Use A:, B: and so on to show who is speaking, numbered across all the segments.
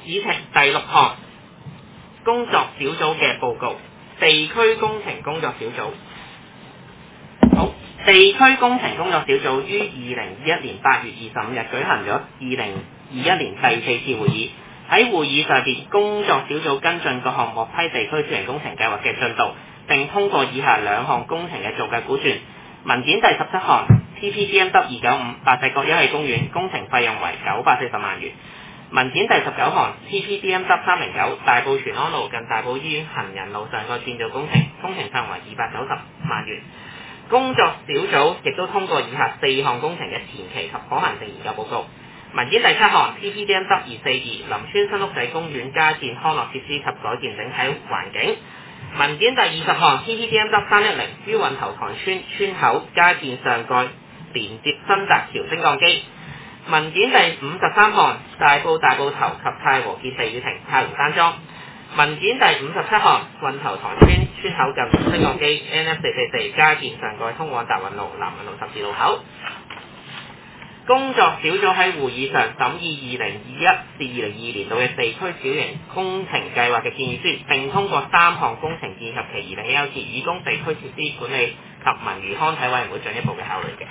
A: 議程第6項工作小組嘅報告，地區工程工作小組。好，地區工程工作小組於2021年8月25日舉行咗2021年第4次會議。喺會議上邊，工作小組跟進各項獲批地區小型工程計劃嘅進度，並通過以下2項工程嘅造價估算。文件第17項 TPDMW 295白石角休憩公園工程費用為940萬元。文件第19項 TPDMW 309大埔荃安路近大埔醫院行人路上蓋建造工程費用為290萬元。工作小組亦都通過以下4項工程嘅前期及可行性研究報告。文件第7項 TPDMW 242林村新屋仔公園加建康樂設施及改建整體環境。文件第20項 TPDMW 310於運頭塘村村口加建上蓋連接新澤橋升降機。文件第53項大埔頭及太和傑地宇亭太湖山莊。文件第57項運頭塘村村口近升降機 NF444 加建上蓋通往達運路南運路十字路口。工作小組喺會議上審議2021至2022年度嘅地區小型工程計劃嘅建議書，並通過3項工程建議及其擬定 L 字，以供地區設施管理及文娛康體委員會進一步嘅考慮嘅。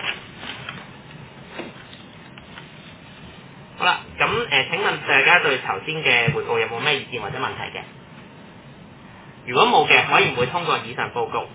A: 好啦，咁請問大家對頭先嘅匯報有冇咩意見或者問題嘅？如果冇嘅，委員會通過以上報告。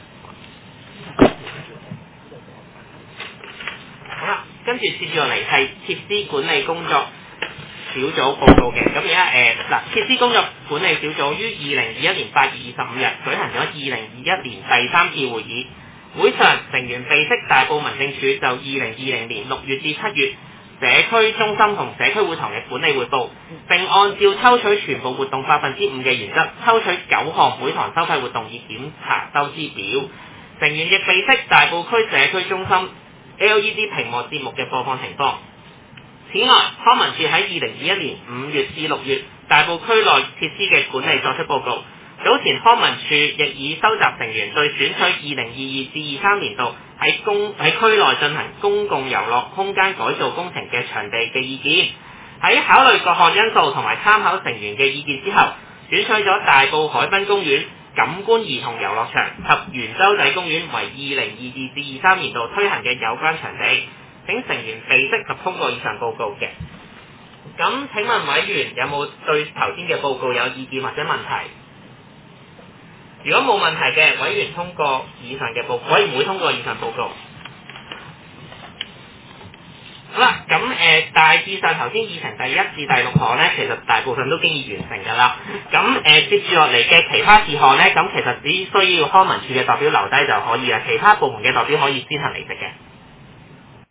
A: 好啦，跟住接住落嚟係設施管理工作小組報告嘅。咁而家設施工作管理小組於2021年8月25日舉行咗2021年第3次會議。會上成員備悉大埔民政處就2020年6月至7月社區中心同社區會堂嘅管理匯報，並按照抽取全部活動5%嘅原則，抽取9項每堂收費活動以檢查收支表。成員亦備悉大埔區社區中心 LED 屏幕節目嘅播放情況。此外，康文署喺2021年5月至6月大埔區內設施嘅管理作出報告。早前康文署亦已收集成員對選取2022至23年度喺區內進行公共遊樂空間改造工程嘅場地嘅意見。喺考慮各項因素同埋參考成員嘅意見之後，選取咗大埔海濱公園、錦觀兒童遊樂場及圓洲仔公園為2022至23年度推行嘅有關場地。請成員備悉及通過以上報告嘅。咁請問委員有冇對頭先嘅報告有意見或者問題？如果冇問題嘅，委員會通過以上報告。好啦，咁大致上頭先議程第1至第6項呢，其實大部分都經已完成㗎啦。咁接住落嚟嘅其他事項呢，咁其實只需要康文署嘅代表留低就可以啦，其他部門嘅代表可以先行離席嘅。